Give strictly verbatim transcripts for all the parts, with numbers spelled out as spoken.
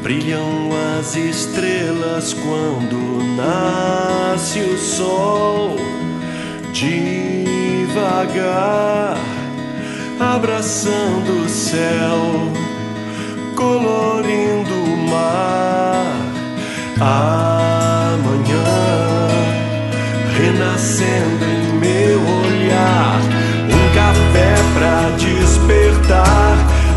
Brilham as estrelas quando nasce o sol, devagar, abraçando o céu, colorindo o mar. Amanhã, renascendo em meu olhar, um café pra despertar,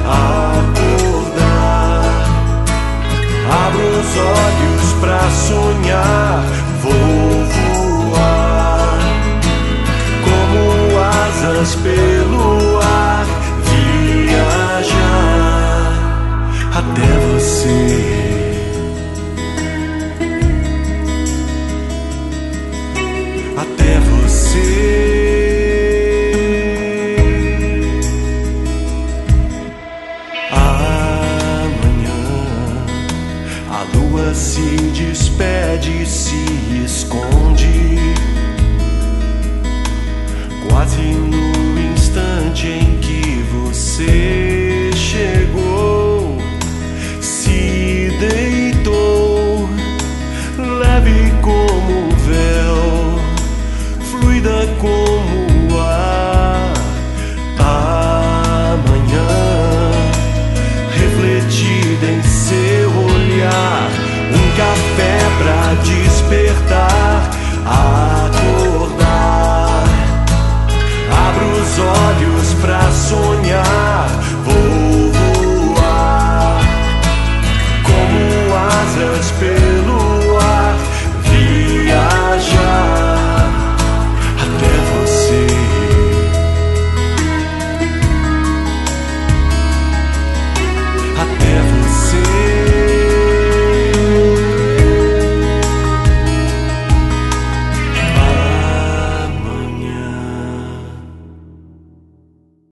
acordar. Abro os olhos pra sonhar, vou voar como asas pelo ar, viajar até você. Até você. Amanhã a lua se despede e se esconde, quase no instante em que você chegou. Se deitou, leve como um véu, fluida como